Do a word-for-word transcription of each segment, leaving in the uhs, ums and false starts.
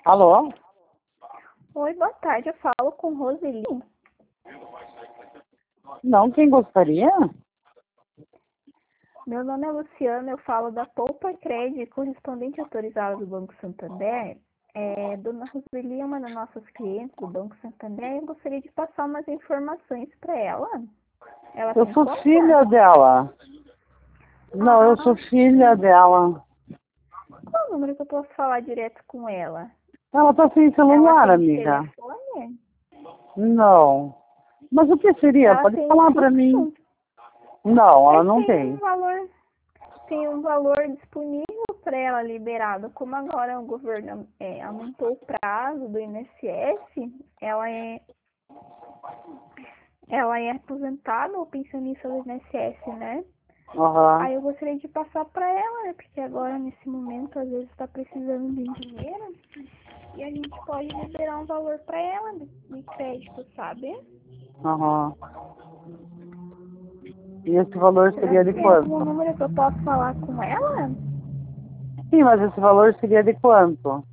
Alô? Oi, boa tarde. Eu falo com Roseli. Não, quem gostaria? Meu nome é Luciana, eu falo da Poupa Cred, correspondente autorizada do Banco Santander. É, Dona Roseli é uma das nossas clientes do Banco Santander e eu gostaria de passar umas informações para ela. Ela Eu tem sou conta? filha dela. Não, eu Ah, sou filha dela. qual o número que eu posso falar direto com ela? Ela tá sem Ela celular, tem amiga. telefone? Não. Mas o que seria? Ela Pode tem falar pra mim. fixo? Não, ela Mas não tem um tem. valor, tem um valor disponível para ela liberado. Como agora o governo é, aumentou o prazo do I N S S, ela é, ela é aposentada ou pensionista do I N S S, né? Aham. Aí eu gostaria de passar para ela, né? Porque agora, nesse momento, às vezes está precisando de dinheiro e a gente pode liberar um valor para ela de, de crédito, sabe? Aham. E esse valor Será seria que de tem algum quanto? número que eu posso falar com ela? Sim, mas esse valor seria de quanto?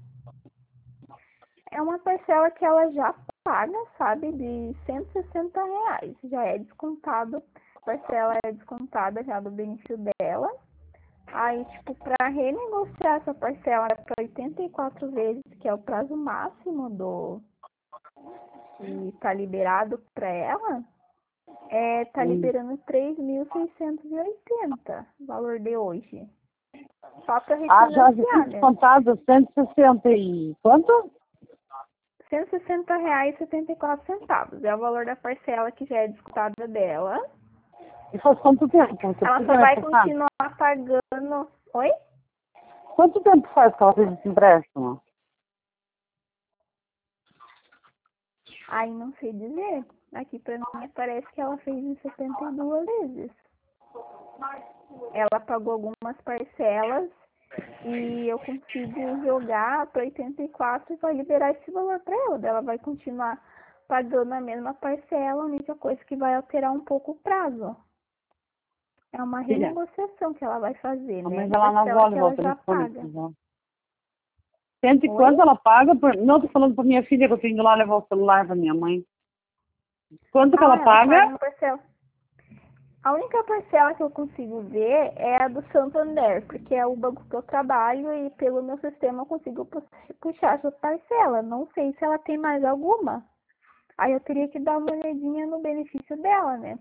É uma parcela que ela já paga, sabe, de cento e sessenta reais. Já é descontado, a parcela é descontada já do benefício dela. Aí, tipo, para renegociar essa parcela para oitenta e quatro vezes, que é o prazo máximo do que tá liberado para ela, é, tá Hum. liberando três mil seiscentos e oitenta, o valor de hoje. Só para Ah, já já tinha refinanciar, né? descontado cento e sessenta e quanto? cento e sessenta reais e setenta e quatro centavos. É o valor da parcela que já é descontada dela. E faz quanto tempo que você Ela precisa só me vai passar? continuar pagando. Oi? Quanto tempo faz que ela fez esse empréstimo? Aí não sei dizer. Aqui pra mim parece que ela fez em setenta e duas vezes. Ela pagou algumas parcelas e eu consigo jogar para oitenta e quatro e vai liberar esse valor para ela. Ela vai continuar pagando a mesma parcela, a única coisa que vai alterar um pouco o prazo. É uma Filha, renegociação que ela vai fazer, a né? mãe Da dela não parcela vale que ela volta já telefone. paga. Cento e Oi? quanto ela paga por... Não, tô falando pra minha filha que eu tenho que ir lá levar o celular pra minha mãe. Quanto que ela Ah, ela paga paga? uma parcela. A única parcela que eu consigo ver é a do Santander, porque é o banco que eu trabalho e pelo meu sistema eu consigo pu- puxar essa parcela. Não sei se ela tem mais alguma. Aí eu teria que dar uma olhadinha no benefício dela, né?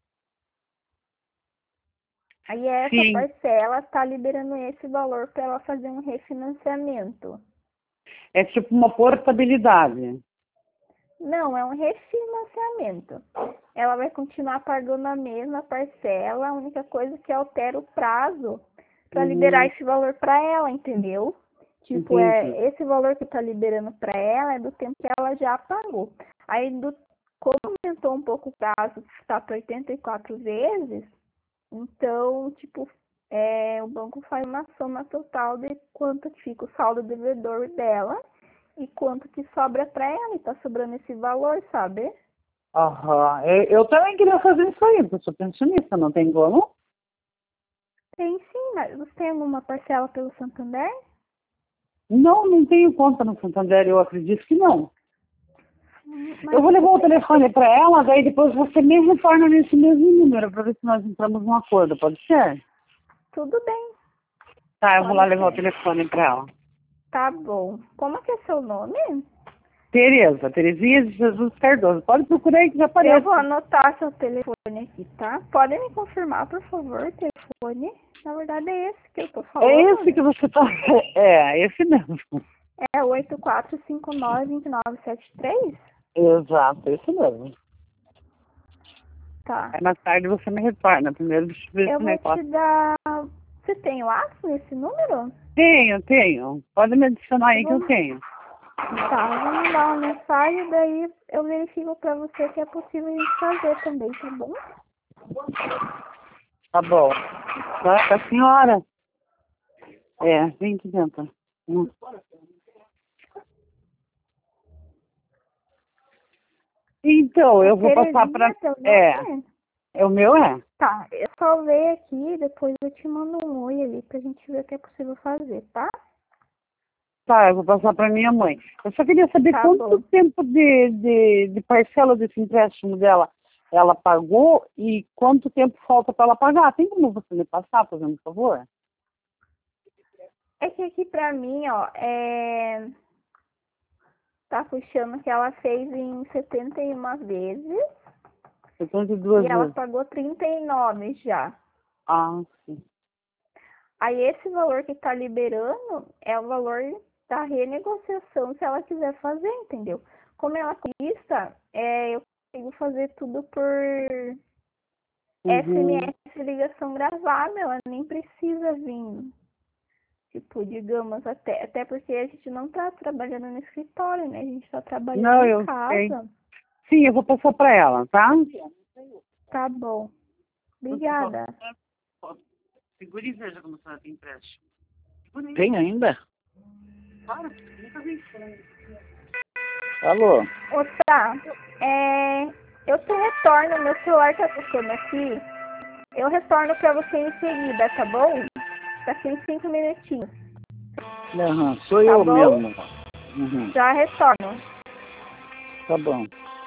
Aí essa Sim. parcela está liberando esse valor para ela fazer um refinanciamento. É tipo uma portabilidade. Não, é um refinanciamento. Ela vai continuar pagando a mesma parcela, a única coisa que altera o prazo para liberar Uhum. esse valor para ela, entendeu? Tipo, Entendi. é esse valor que está liberando para ela é do tempo que ela já pagou. Aí, do, como aumentou um pouco o prazo, está para oitenta e quatro vezes, então, tipo, é, o banco faz uma soma total de quanto que fica o saldo devedor dela e quanto que sobra para ela, e tá sobrando esse valor, sabe? Aham. Eu eu também queria fazer isso aí, porque eu sou pensionista, não tem como? Tem sim, mas você tem alguma parcela pelo Santander? Não, não tenho conta no Santander, eu acredito que não. Hum, Eu Mas vou você levar o tem esse... telefone pra ela, daí depois você me retorna nesse mesmo número pra ver se nós entramos num acordo, pode ser? Tudo bem, Tá, eu vou lá pode levar o ser. telefone pra ela. Tá bom. Como que é seu nome? Tereza, Terezinha de Jesus Cardoso. Pode procurar aí que já Eu vou aparece. anotar seu telefone aqui, tá? Pode me confirmar, por favor, o telefone? Na verdade é esse que eu tô É falando, esse né? que você tá. É, esse mesmo. É oito quatro cinco nove, dois nove sete três? Exato, esse mesmo. Tá. Aí mais tarde você me retorna. Primeiro deixa eu ver Eu esse vou te negócio. dar... Você tem o WhatsApp nesse número? Tenho, tenho. Pode me adicionar Eu aí que eu vou... tenho. Tá, eu vou mandar uma mensagem, daí eu verifico pra você que é possível a gente fazer também, tá bom? Tá bom. Tá, a senhora? É, vem aqui dentro. Hum. Então, É eu vou passar pra. Terezinha, teu É, nome? é o meu é. Tá, eu salvei aqui, depois eu te mando um oi ali pra gente ver o que é possível fazer, tá? Tá, eu vou passar para minha mãe. Eu só queria saber Tá quanto bom. tempo de, de, de parcela desse empréstimo dela ela pagou e quanto tempo falta para ela pagar. Tem como você me passar, fazendo um favor? É que aqui pra mim, ó, é... tá puxando que ela fez em setenta e uma vezes setenta e duas e ela vezes. pagou trinta e nove já. Ah, sim. Aí esse valor que tá liberando é o valor da renegociação se ela quiser fazer, entendeu? Como ela lista, é, eu consigo fazer tudo por Uhum. S M S ligação gravada, ela nem precisa vir. Tipo, digamos, até, até porque a gente não tá trabalhando no escritório, né? A gente tá trabalhando Não, em eu sei. casa. Sim, eu vou passar para ela, tá? Tá bom. Obrigada. Segura e veja como você tem empréstimo. Tem ainda? Claro, nunca vi isso. Alô? Ô, tá. É, eu te retorno, meu celular tá tocando aqui. Eu retorno pra você em seguida, tá bom? Daqui uns cinco minutinhos. Aham, sou Tá eu bom? mesmo. Uhum, Já retorno. tá bom.